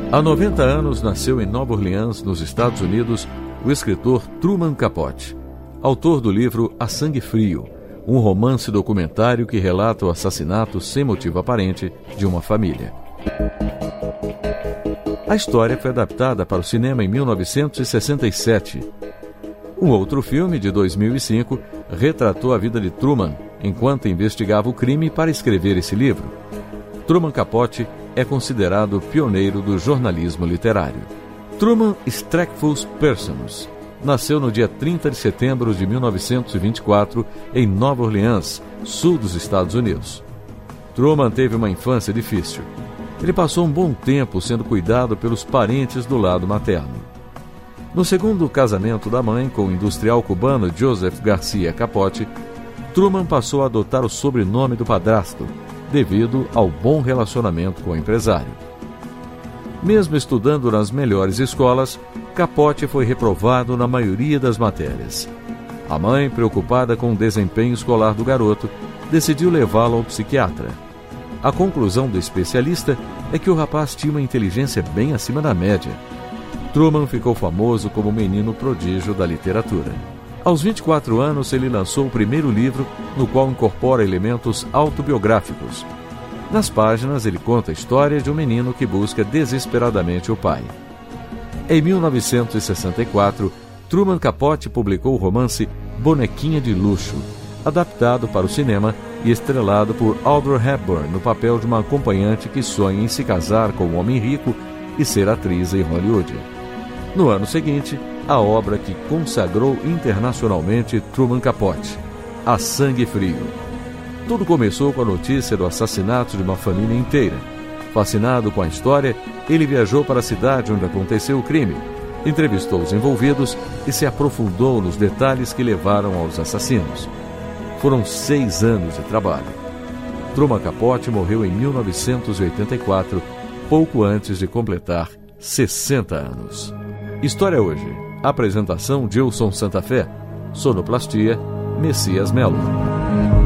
Há 90 anos nasceu em Nova Orleans, nos Estados Unidos, o escritor Truman Capote, autor do livro A Sangue Frio, um romance documentário que relata o assassinato sem motivo aparente de uma família. A história foi adaptada para o cinema em 1967. Um outro filme, de 2005, retratou a vida de Truman enquanto investigava o crime para escrever esse livro. Truman Capote é considerado pioneiro do jornalismo literário. Truman Streckfus Persons nasceu no dia 30 de setembro de 1924 em Nova Orleans, sul dos Estados Unidos. Truman teve uma infância difícil. Ele passou um bom tempo sendo cuidado pelos parentes do lado materno. No segundo casamento da mãe com o industrial cubano Joseph Garcia Capote, Truman passou a adotar o sobrenome do padrasto, devido ao bom relacionamento com o empresário. Mesmo estudando nas melhores escolas, Capote foi reprovado na maioria das matérias. A mãe, preocupada com o desempenho escolar do garoto, decidiu levá-lo ao psiquiatra. A conclusão do especialista é que o rapaz tinha uma inteligência bem acima da média. Truman ficou famoso como menino prodígio da literatura. Aos 24 anos, ele lançou o primeiro livro, no qual incorpora elementos autobiográficos. Nas páginas, ele conta a história de um menino que busca desesperadamente o pai. Em 1964, Truman Capote publicou o romance Bonequinha de Luxo, adaptado para o cinema e estrelado por Audrey Hepburn no papel de uma acompanhante que sonha em se casar com um homem rico e ser atriz em Hollywood. No ano seguinte, a obra que consagrou internacionalmente Truman Capote, A Sangue Frio. Tudo começou com a notícia do assassinato de uma família inteira. Fascinado com a história, ele viajou para a cidade onde aconteceu o crime, entrevistou os envolvidos e se aprofundou nos detalhes que levaram aos assassinos. Foram 6 anos de trabalho. Truman Capote morreu em 1984, pouco antes de completar 60 anos. História Hoje. Apresentação Gilson Santa Fé. Sonoplastia Messias Melo.